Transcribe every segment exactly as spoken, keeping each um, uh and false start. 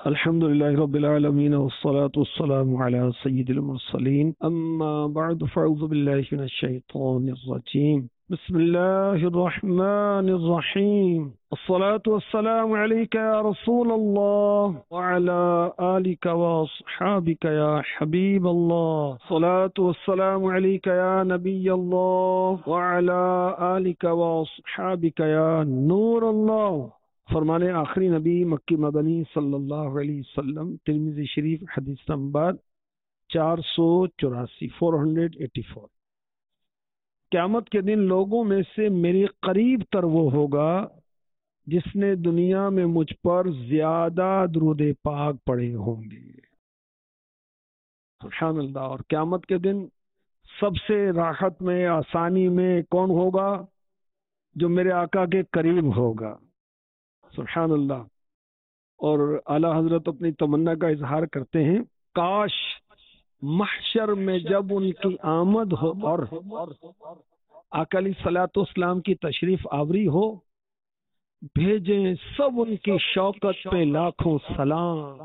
الحمد لله رب العالمين والصلاة والسلام على سيد المرسلين أما بعد فأعوذ بالله من الشيطان الرجيم بسم الله الرحمن الرحيم الصلاة والسلام عليك يا رسول الله وعلى آلك وأصحابك يا حبيب الله الصلاة والسلام عليك يا نبي الله وعلى آلك وأصحابك يا نور الله. فرمانے آخری نبی مکی مدنی صلی اللہ علیہ وسلم، ترمذی شریف، حدیث نمبر چار سو چوراسی فور ہنڈریڈ ایٹی فور قیامت کے دن لوگوں میں سے میرے قریب تر وہ ہوگا جس نے دنیا میں مجھ پر زیادہ درود پاک پڑھے ہوں گے. سبحان اللہ. اور قیامت کے دن سب سے راحت میں، آسانی میں کون ہوگا؟ جو میرے آقا کے قریب ہوگا. سبحان اللہ. اور اعلیٰ حضرت اپنی تمنا کا اظہار کرتے ہیں، کاش محشر میں جب ان کی آمد ہو اور آقا علیہ الصلوۃ والسلام کی تشریف آوری ہو، بھیجیں سب ان کی شوکت پہ لاکھوں سلام.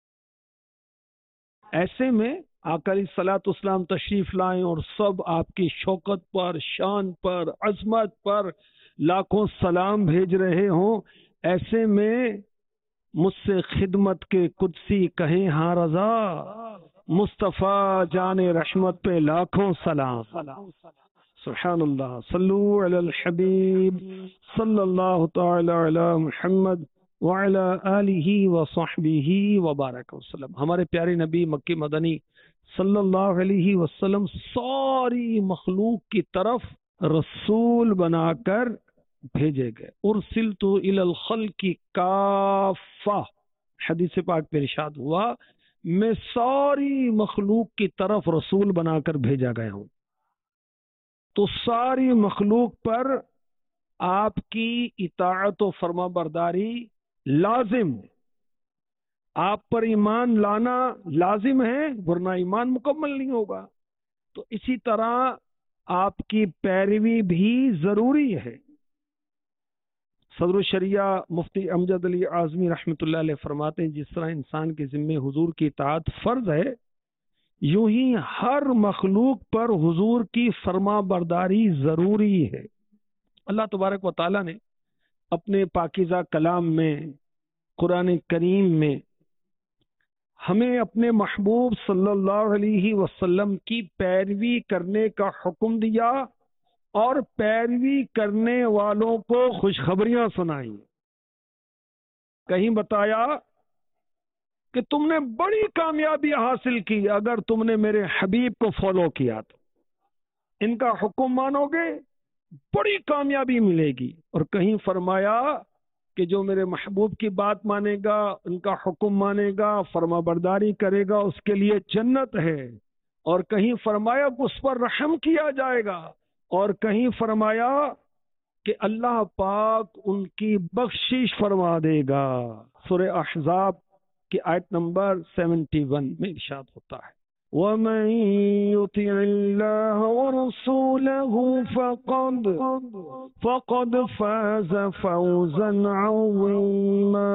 ایسے میں آقا علیہ الصلوۃ والسلام تشریف لائیں اور سب آپ کی شوکت پر، شان پر، عظمت پر لاکھوں سلام بھیج رہے ہوں. ایسے میں مجھ سے خدمت کے قدسی کہیں ہاں رضا، مصطفیٰ جان رحمت پہ لاکھوں سلام. سبحان اللہ. صلو علی الحبیب صلی اللہ تعالی علی محمد وعلی آلہ وصحبہ وبارک وسلم. ہمارے پیارے نبی مکی مدنی صلی اللہ علیہ وسلم ساری مخلوق کی طرف رسول بنا کر بھیجے گئے. ارسلت الی الخلق کافہ، حدیث پاک پہ ارشاد ہوا میں ساری مخلوق کی طرف رسول بنا کر بھیجا گیا ہوں. تو ساری مخلوق پر آپ کی اطاعت و فرما برداری لازم، آپ پر ایمان لانا لازم ہے، ورنہ ایمان مکمل نہیں ہوگا. تو اسی طرح آپ کی پیروی بھی ضروری ہے. صدر الشریعہ مفتی امجد علی اعظمی رحمۃ اللہ علیہ فرماتے ہیں، جس طرح انسان کے ذمے حضور کی اطاعت فرض ہے، یوں ہی ہر مخلوق پر حضور کی فرما برداری ضروری ہے. اللہ تبارک و تعالیٰ نے اپنے پاکیزہ کلام میں، قرآن کریم میں ہمیں اپنے محبوب صلی اللہ علیہ وسلم کی پیروی کرنے کا حکم دیا اور پیروی کرنے والوں کو خوشخبریاں سنائیں. کہیں بتایا کہ تم نے بڑی کامیابی حاصل کی اگر تم نے میرے حبیب کو فالو کیا، تو ان کا حکم مانو گے بڑی کامیابی ملے گی. اور کہیں فرمایا کہ جو میرے محبوب کی بات مانے گا، ان کا حکم مانے گا، فرما برداری کرے گا، اس کے لیے جنت ہے. اور کہیں فرمایا کہ اس پر رحم کیا جائے گا. اور کہیں فرمایا کہ اللہ پاک ان کی بخشش فرما دے گا. سورہ احزاب کی آیت نمبر سیونٹی ون میں ارشاد ہوتا ہے، وَمَن يُطِعِ اللَّهَ وَرَسُولَهُ فَقَدْ فَقَدْ فَازَ فَوْزًا عَظِيمًا.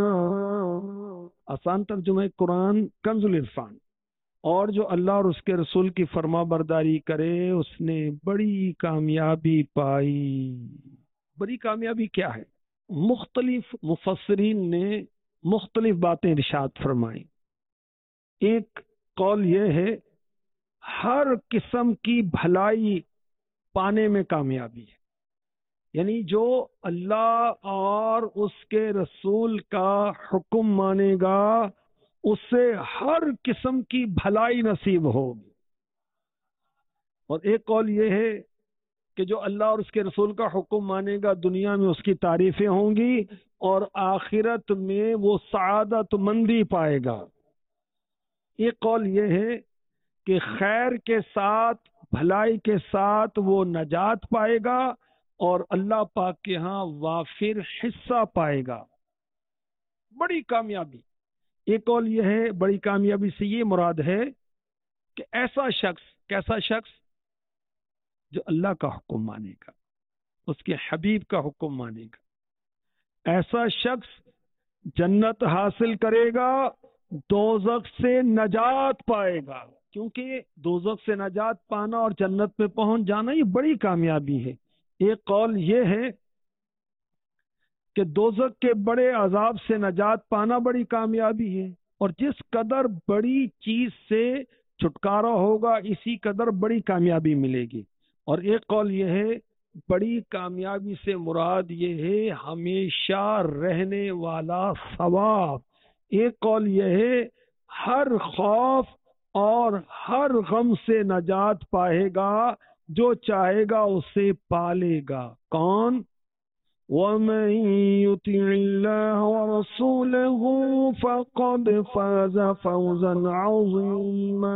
آسان ترجمہ قرآن کنز العرفان. اور جو اللہ اور اس کے رسول کی فرما برداری کرے اس نے بڑی کامیابی پائی. بڑی کامیابی کیا ہے؟ مختلف مفسرین نے مختلف باتیں ارشاد فرمائیں. ایک قول یہ ہے ہر قسم کی بھلائی پانے میں کامیابی ہے، یعنی جو اللہ اور اس کے رسول کا حکم مانے گا اسے ہر قسم کی بھلائی نصیب ہوگی. اور ایک قول یہ ہے کہ جو اللہ اور اس کے رسول کا حکم مانے گا دنیا میں اس کی تعریفیں ہوں گی اور آخرت میں وہ سعادت مندی پائے گا. ایک قول یہ ہے کہ خیر کے ساتھ، بھلائی کے ساتھ وہ نجات پائے گا اور اللہ پاک کے ہاں وافر حصہ پائے گا. بڑی کامیابی. ایک قول یہ ہے بڑی کامیابی سے یہ مراد ہے کہ ایسا شخص، کیسا شخص جو اللہ کا حکم مانے گا، اس کے حبیب کا حکم مانے گا، ایسا شخص جنت حاصل کرے گا دوزخ سے نجات پائے گا، کیونکہ دوزخ سے نجات پانا اور جنت میں پہنچ جانا یہ بڑی کامیابی ہے۔ ایک قول یہ ہے کہ دوزخ کے بڑے عذاب سے نجات پانا بڑی کامیابی ہے، اور جس قدر بڑی چیز سے چھٹکارا ہوگا اسی قدر بڑی کامیابی ملے گی۔ اور ایک قول یہ ہے بڑی کامیابی سے مراد یہ ہے ہمیشہ رہنے والا ثواب۔ ایک قول یہ ہے ہر خوف اور ہر غم سے نجات پائے گا، جو چاہے گا اسے پالے گا۔ کون؟ وَمَن يُطِعِ اللَّهَ وَرَسُولَهُ فَقَدْ فَازَ فَوْزًا عَظِيمًا۔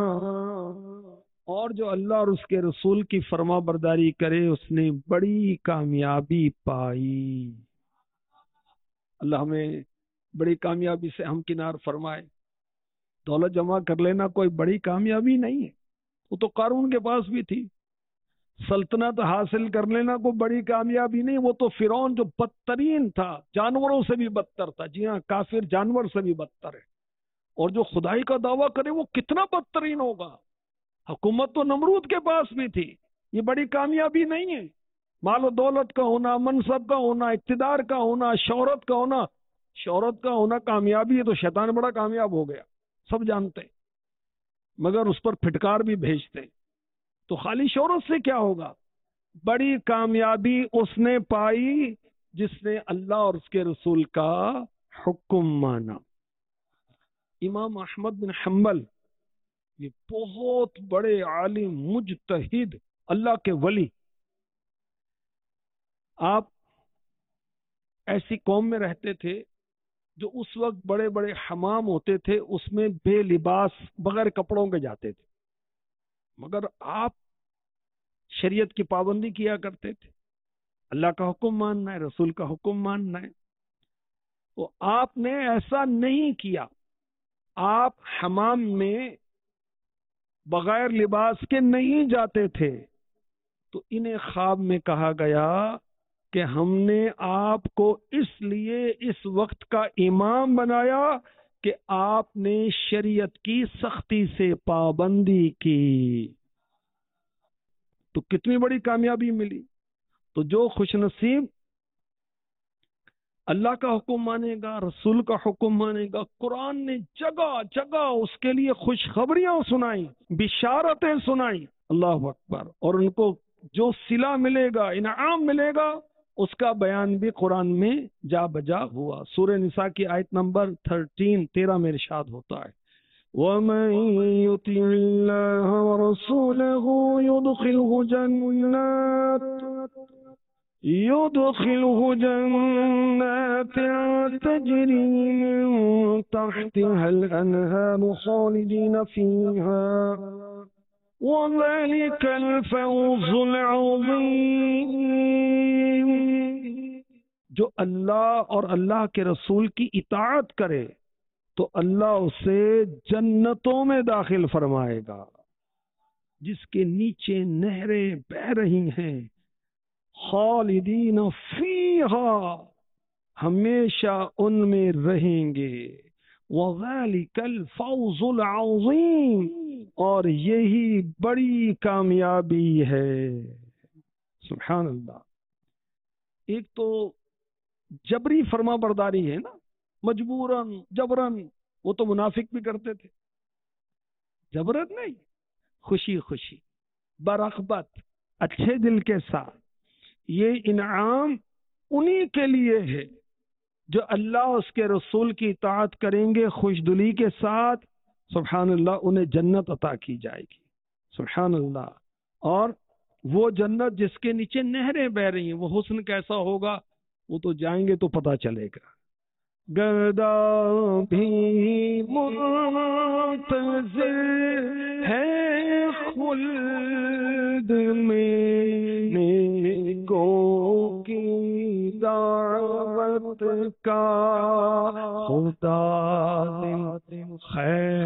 اور جو اللہ اور اس کے رسول کی فرما برداری کرے اس نے بڑی کامیابی پائی۔ اللہ ہمیں بڑی کامیابی سے ہمکنار فرمائے۔ دولت جمع کر لینا کوئی بڑی کامیابی نہیں ہے، وہ تو قارون کے پاس بھی تھی۔ سلطنت حاصل کر لینا کوئی بڑی کامیابی نہیں، وہ تو فرعون جو بدترین تھا، جانوروں سے بھی بدتر تھا۔ جی ہاں، کافر جانور سے بھی بدتر ہے، اور جو خدائی کا دعویٰ کرے وہ کتنا بدترین ہوگا۔ حکومت تو نمرود کے پاس بھی تھی، یہ بڑی کامیابی نہیں ہے۔ مال و دولت کا ہونا، منصب کا ہونا، اقتدار کا ہونا، شہرت کا ہونا، شہرت کا ہونا کامیابی ہے تو شیطان بڑا کامیاب ہو گیا، سب جانتے ہیں، مگر اس پر پھٹکار بھی بھیجتے۔ تو خالی شہرت سے کیا ہوگا؟ بڑی کامیابی اس نے پائی جس نے اللہ اور اس کے رسول کا حکم مانا۔ امام احمد بن حنبل یہ بہت بڑے عالم، مجتہد، اللہ کے ولی، آپ ایسی قوم میں رہتے تھے جو اس وقت بڑے بڑے حمام ہوتے تھے، اس میں بے لباس بغیر کپڑوں کے جاتے تھے، مگر آپ شریعت کی پابندی کیا کرتے تھے، اللہ کا حکم ماننا ہے، رسول کا حکم ماننا ہے۔ تو آپ نے ایسا نہیں کیا، آپ حمام میں بغیر لباس کے نہیں جاتے تھے۔ تو انہیں خواب میں کہا گیا کہ ہم نے آپ کو اس لیے اس وقت کا امام بنایا کہ آپ نے شریعت کی سختی سے پابندی کی۔ تو کتنی بڑی کامیابی ملی۔ تو جو خوش نصیب اللہ کا حکم مانے گا، رسول کا حکم مانے گا، قرآن نے جگہ جگہ اس کے لیے خوشخبریاں سنائیں، بشارتیں سنائیں، اللہ اکبر، اور ان کو جو صلہ ملے گا، انعام ملے گا، اس کا بیان بھی قرآن میں جا بجا ہوا۔ سورہ نساء کی آیت نمبر تھرٹین تیرہ میں ارشاد ہوتا ہے وَمَن يُطِعِ اللَّهَ وَرَسُولَهُ يُدْخِلْهُ جَنَّاتٍ يُدْخِلْهُ جَنَّاتٍ تَجْرِي مِن تَحْتِهَا الْأَنْهَارُ خَالِدِينَ فِيهَا وَذَلِكَ الْفَوْزُ الْعَظِيمُ۔ جو اللہ اور اللہ کے رسول کی اطاعت کرے تو اللہ اسے جنتوں میں داخل فرمائے گا جس کے نیچے نہریں بہہ رہی ہیں، خالدین فیہا، ہمیشہ ان میں رہیں گے، وَذَلِكَ الْفَوْزُ الْعَظِيمُ، اور یہی بڑی کامیابی ہے۔ سبحان اللہ۔ ایک تو جبری فرما برداری ہے نا، مجبوراً جبراً، وہ تو منافق بھی کرتے تھے، جبرن نہیں، خوشی خوشی، برغبت، اچھے دل کے ساتھ۔ یہ انعام انہی کے لیے ہے جو اللہ اس کے رسول کی اطاعت کریں گے خوش دلی کے ساتھ، سبحان اللہ، انہیں جنت عطا کی جائے گی، سبحان اللہ۔ اور وہ جنت جس کے نیچے نہریں بہ رہی ہیں، وہ حسن کیسا ہوگا وہ تو جائیں گے تو پتہ چلے گا۔ گردہ بھی منتظر ہے خلد میں نیکوں کی دعوت کا، خدا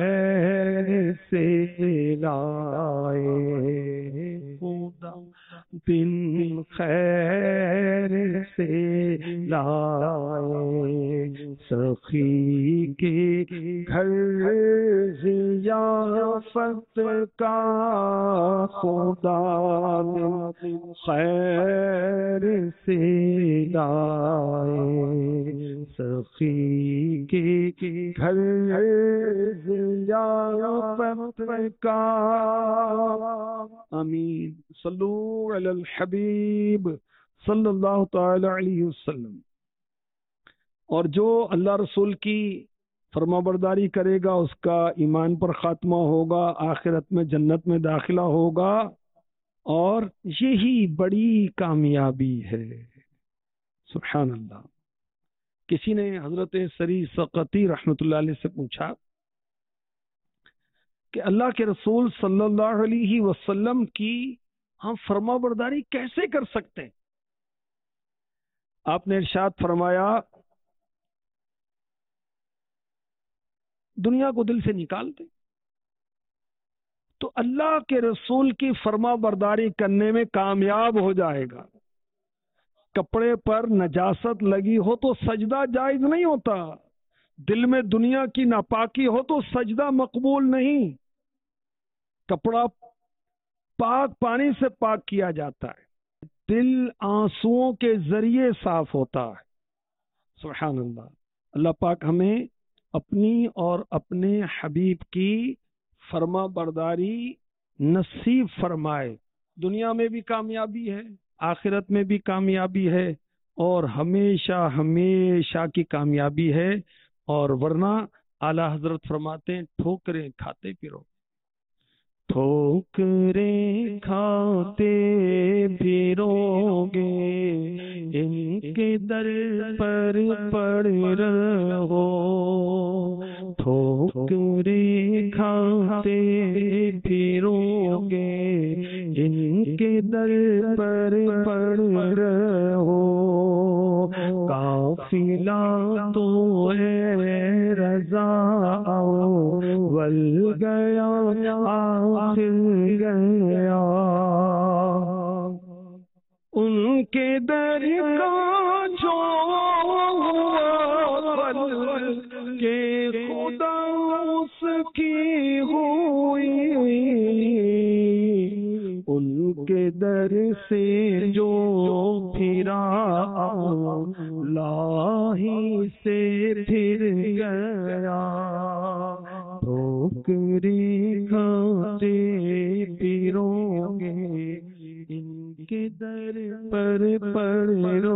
خیر سے لائے، خدا دن خیر سے لائے، سخی کے گھر ضیافت کا خدا دن خیر سے لائے، سخی کے گھر ضیافت کا۔ آمین۔ صلو علی الحبیب صلی اللہ تعالی علیہ وسلم۔ اور جو اللہ رسول کی فرما برداری کرے گا اس کا ایمان پر خاتمہ ہوگا، آخرت میں جنت میں داخلہ ہوگا، اور یہی بڑی کامیابی ہے۔ سبحان اللہ۔ کسی نے حضرت سری سقطی رحمۃ اللہ علیہ سے پوچھا کہ اللہ کے رسول صلی اللہ علیہ وسلم کی ہم فرما برداری کیسے کر سکتے ہیں؟ آپ نے ارشاد فرمایا دنیا کو دل سے نکال دیں تو اللہ کے رسول کی فرما برداری کرنے میں کامیاب ہو جائے گا۔ کپڑے پر نجاست لگی ہو تو سجدہ جائز نہیں ہوتا، دل میں دنیا کی ناپاکی ہو تو سجدہ مقبول نہیں۔ کپڑا پاک پانی سے پاک کیا جاتا ہے، دل آنسوؤں کے ذریعے صاف ہوتا ہے۔ سبحان اللہ۔ اللہ پاک ہمیں اپنی اور اپنے حبیب کی فرما برداری نصیب فرمائے۔ دنیا میں بھی کامیابی ہے، آخرت میں بھی کامیابی ہے، اور ہمیشہ ہمیشہ کی کامیابی ہے۔ اور ورنہ اعلیٰ حضرت فرماتے ہیں ٹھوکریں کھاتے پھرو، ٹھوکریں کھاتے پھرو گے، ان کے در پر پڑ رہو، ٹھوکریں کھاتے پھرو گے، ان کے در پر پڑ رہو، قافلہ تو ہے رضا اول گیا آخر گیا، ان کے در کا جو بل کہ خدا اس کی ہوئی، ان کے در سے جو پھرا لاہی سے پھر گیا، ٹھوکریں کھاتے پھرو گے، ان کے در پر پڑو۔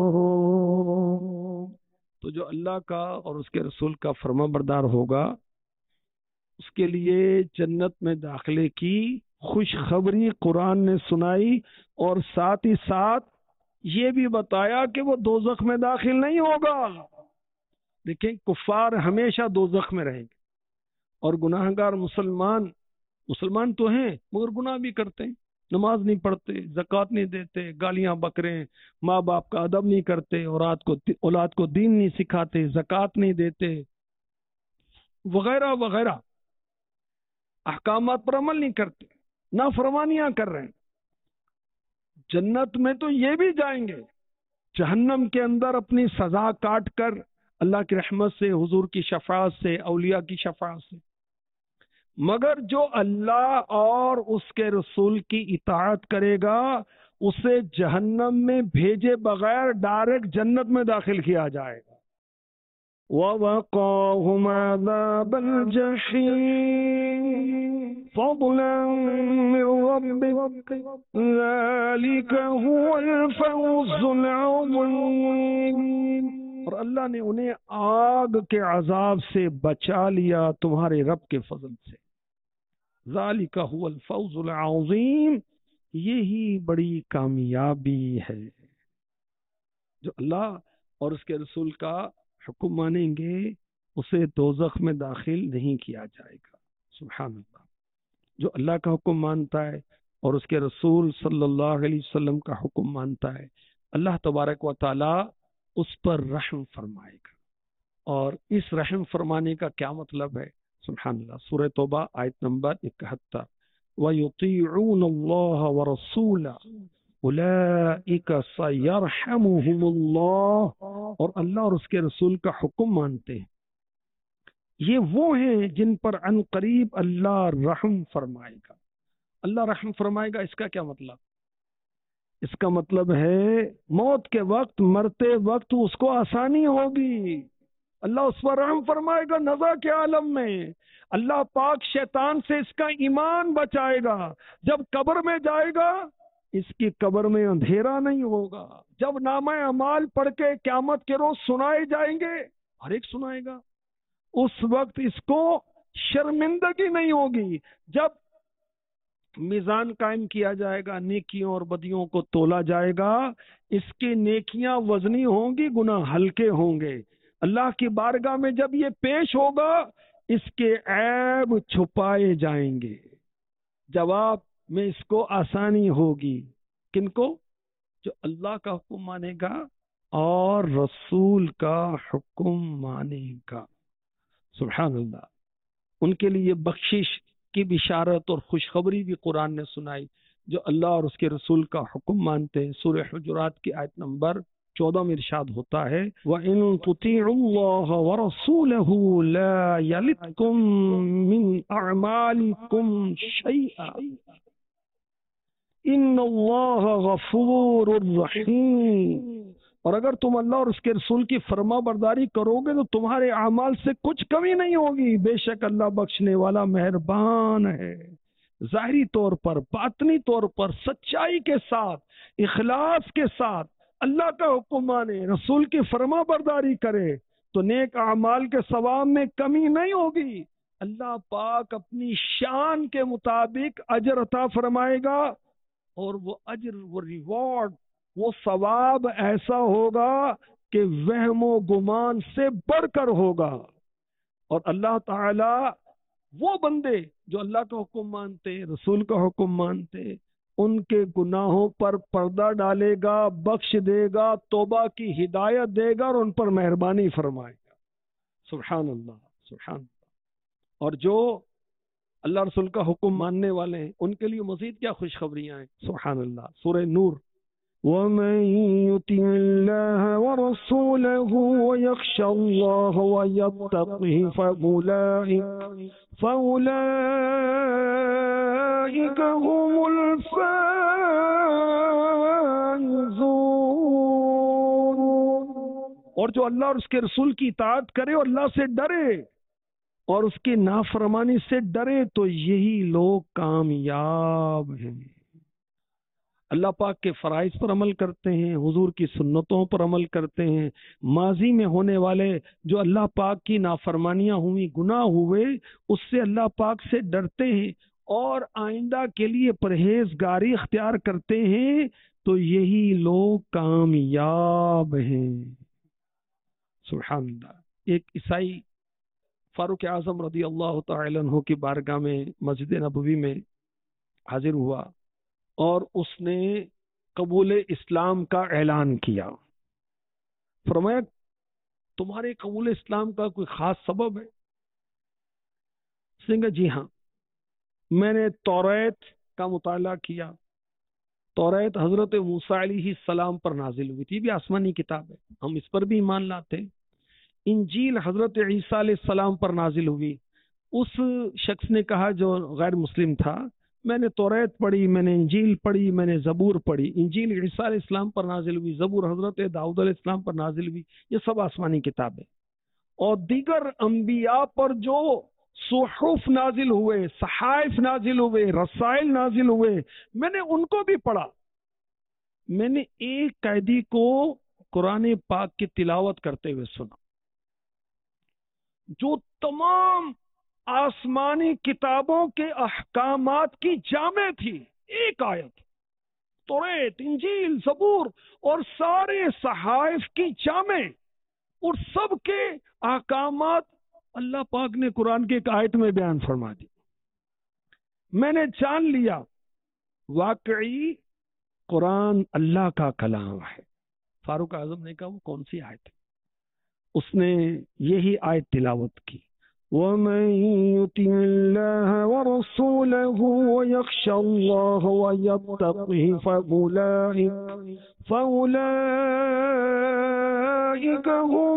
تو جو اللہ کا اور اس کے رسول کا فرما بردار ہوگا اس کے لیے جنت میں داخلے کی خوشخبری قرآن نے سنائی، اور ساتھ ہی ساتھ یہ بھی بتایا کہ وہ دوزخ میں داخل نہیں ہوگا۔ دیکھیں کفار ہمیشہ دوزخ میں رہیں گے، اور گناہ گار مسلمان مسلمان تو ہیں مگر گناہ بھی کرتے ہیں، نماز نہیں پڑھتے، زکوٰۃ نہیں دیتے، گالیاں بکرے، ماں باپ کا ادب نہیں کرتے، اولاد کو اولاد کو دین نہیں سکھاتے، زکوٰۃ نہیں دیتے، وغیرہ وغیرہ احکامات پر عمل نہیں کرتے، نافرمانیاں کر رہے ہیں۔ جنت میں تو یہ بھی جائیں گے، جہنم کے اندر اپنی سزا کاٹ کر اللہ کی رحمت سے، حضور کی شفاعت سے، اولیاء کی شفاعت سے۔ مگر جو اللہ اور اس کے رسول کی اطاعت کرے گا اسے جہنم میں بھیجے بغیر ڈائریکٹ جنت میں داخل کیا جائے گا۔ وَوَقَاهُمْ عَذَابَ الْجَحِيمِ فَضْلًا مِّن رَّبِّكَ ذَلِكَ هُوَ الْفَوْزُ الْعَظِيمُ۔ اور اللہ نے انہیں آگ کے عذاب سے بچا لیا تمہارے رب کے فضل سے۔ ذالک هو الفوز العظیم، یہی بڑی کامیابی ہے۔ جو اللہ اور اس کے رسول کا حکم مانیں گے اسے دوزخ میں داخل نہیں کیا جائے گا۔ سبحان اللہ۔ جو اللہ کا حکم مانتا ہے اور اس کے رسول صلی اللہ علیہ وسلم کا حکم مانتا ہے، اللہ تبارک و تعالی اس پر رحم فرمائے گا۔ اور اس رحم فرمانے کا کیا مطلب ہے؟ سبحان اللہ۔ سورہ توبہ آیت نمبر اکہتر، وَيُطِيعُونَ اللَّهَ وَرَسُولَهُ اولئک سیرحمہم اللہ، اور اللہ اور اس کے رسول کا حکم مانتے ہیں، یہ وہ ہیں جن پر عن قریب اللہ رحم فرمائے گا۔ اللہ رحم فرمائے گا، اس کا کیا مطلب؟ اس کا مطلب ہے موت کے وقت، مرتے وقت اس کو آسانی ہوگی، اللہ اس پر رحم فرمائے گا نزا کے عالم میں۔ اللہ پاک شیطان سے اس کا ایمان بچائے گا، جب قبر میں جائے گا اس کی قبر میں اندھیرا نہیں ہوگا، جب نامہ اعمال پڑھ کے قیامت کے روز سنائے جائیں گے، ہر ایک سنائے گا، اس وقت اس کو شرمندگی نہیں ہوگی۔ جب میزان قائم کیا جائے گا، نیکیوں اور بدیوں کو تولا جائے گا، اس کی نیکیاں وزنی ہوں گی، گناہ ہلکے ہوں گے۔ اللہ کی بارگاہ میں جب یہ پیش ہوگا، اس کے عیب چھپائے جائیں گے، جواب میں اس کو آسانی ہوگی۔ کن کو؟ جو اللہ کا حکم مانے گا اور رسول کا حکم مانے گا۔ سبحان اللہ۔ ان کے لیے بخشش کی بشارت اور خوشخبری بھی قرآن نے سنائی، جو اللہ اور اس کے رسول کا حکم مانتے ہیں۔ سورہ حجرات کی آیت نمبر چودہ میں ارشاد ہوتا ہے، وَإِن تُطِيعُوا اللَّهَ وَرَسُولَهُ لَا يَلِتْكُم مِّنْ أَعْمَالِكُمْ شَيْئًا إِنَّ اللَّهَ غَفُورٌ رَّحِيمٌ۔ اور اگر تم اللہ اور اس کے رسول کی فرما برداری کرو گے تو تمہارے اعمال سے کچھ کمی نہیں ہوگی، بے شک اللہ بخشنے والا مہربان ہے۔ ظاہری طور پر، باطنی طور پر سچائی کے ساتھ، اخلاص کے ساتھ اللہ کا حکم مانے، رسول کی فرما برداری کرے تو نیک اعمال کے ثواب میں کمی نہیں ہوگی۔ اللہ پاک اپنی شان کے مطابق اجر عطا فرمائے گا، اور وہ اجر، وہ ریوارڈ، وہ ثواب ایسا ہوگا کہ وہم و گمان سے بڑھ کر ہوگا۔ اور اللہ تعالی وہ بندے جو اللہ کا حکم مانتے، رسول کا حکم مانتے، ان کے گناہوں پر پردہ ڈالے گا، بخش دے گا، توبہ کی ہدایت دے گا، اور ان پر مہربانی فرمائے گا۔ سبحان اللہ، سبحان اللہ۔ اور جو اللہ رسول کا حکم ماننے والے ہیں ان کے لیے مزید کیا خوشخبریاں ہیں۔ سبحان اللہ۔ سورہ نور، وَمَن يُطِعِ اللَّهَ وَرَسُولَهُ وَيَخْشَ اللَّهَ وَيَتَّقْهِ فَأُولَٰئِكَ فَأُولَٰئِكَ هُمُ الْفَائِزُونَ۔ اور جو اللہ اور اس کے رسول کی اطاعت کرے اور اللہ سے ڈرے اور اس کی نافرمانی سے ڈرے تو یہی لوگ کامیاب ہیں۔ اللہ پاک کے فرائض پر عمل کرتے ہیں، حضور کی سنتوں پر عمل کرتے ہیں، ماضی میں ہونے والے جو اللہ پاک کی نافرمانیاں ہوئی، گناہ ہوئے، اس سے اللہ پاک سے ڈرتے ہیں اور آئندہ کے لیے پرہیزگاری اختیار کرتے ہیں تو یہی لوگ کامیاب ہیں۔ سبحان اللہ۔ ایک عیسائی فاروق اعظم رضی اللہ تعالی عنہ کی بارگاہ میں مسجد نبوی میں حاضر ہوا اور اس نے قبول اسلام کا اعلان کیا۔ فرمایا تمہارے قبول اسلام کا کوئی خاص سبب ہے؟ سنگھ جی ہاں، میں نے توریت کا مطالعہ کیا۔ توریت حضرت موسیٰ علیہ السلام پر نازل ہوئی تھی، بھی آسمانی کتاب ہے، ہم اس پر بھی ایمان لاتے ہیں۔ انجیل حضرت عیسیٰ علیہ السلام پر نازل ہوئی۔ اس شخص نے کہا جو غیر مسلم تھا، میں نے توریت پڑھی، میں نے انجیل پڑھی، میں نے زبور پڑھی۔ انجیل عیسیٰ علیہ السلام پر نازل ہوئی، زبور حضرت داؤد علیہ السلام پر نازل ہوئی، یہ سب آسمانی کتاب ہے۔ اور دیگر انبیاء پر جو صحف نازل ہوئے، صحائف نازل ہوئے، رسائل نازل ہوئے، میں نے ان کو بھی پڑھا۔ میں نے ایک قیدی کو قرآن پاک کی تلاوت کرتے ہوئے سنا جو تمام آسمانی کتابوں کے احکامات کی جامع تھی، ایک آیت، توریت، انجیل، زبور اور سارے صحائف کی جامع، اور سب کے احکامات اللہ پاک نے قرآن کے ایک آیت میں بیان فرما دی۔ میں نے جان لیا واقعی قرآن اللہ کا کلام ہے۔ فاروق اعظم نے کہا وہ کون سی آیت ہے؟ اس نے یہی آیت تلاوت کی، ومن يطع الله ورسوله ويخشى الله ويتقه فأولئك فأولئك هم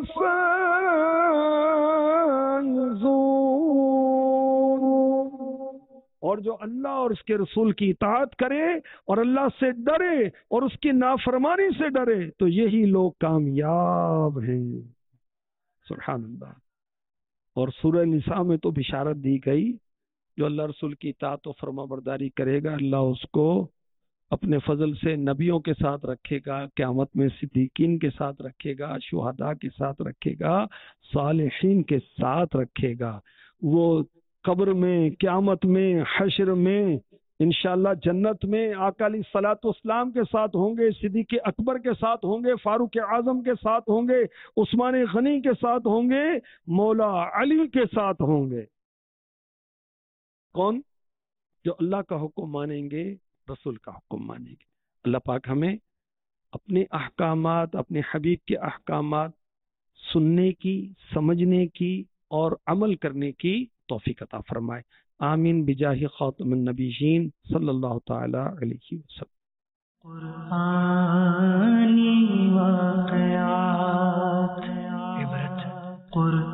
الفائزون. اور جو اللہ اور اس کے رسول کی اطاعت کرے اور اللہ سے ڈرے اور اس کی نافرمانی سے ڈرے تو یہی لوگ کامیاب ہیں. سبحان اللہ. اور سورہ نساء میں تو بشارت دی گئی جو اللہ رسول کی اطاعت و فرما برداری کرے گا اللہ اس کو اپنے فضل سے نبیوں کے ساتھ رکھے گا، قیامت میں صدیقین کے ساتھ رکھے گا، شہداء کے ساتھ رکھے گا، صالحین کے ساتھ رکھے گا. وہ قبر میں، قیامت میں، حشر میں، انشاءاللہ جنت میں آقا علیہ الصلوۃ والسلام کے ساتھ ہوں گے، صدیق اکبر کے ساتھ ہوں گے، فاروق اعظم کے ساتھ ہوں گے، عثمان غنی کے ساتھ ہوں گے، مولا علی کے ساتھ ہوں گے. کون؟ جو اللہ کا حکم مانیں گے، رسول کا حکم مانیں گے. اللہ پاک ہمیں اپنے احکامات، اپنے حبیب کے احکامات سننے کی، سمجھنے کی اور عمل کرنے کی توفیق عطا فرمائے. آمین بجاہ خاتم النبیین صلی اللہ تعالی علیہ وسلم. قرآنی واقعات عبرت قرآن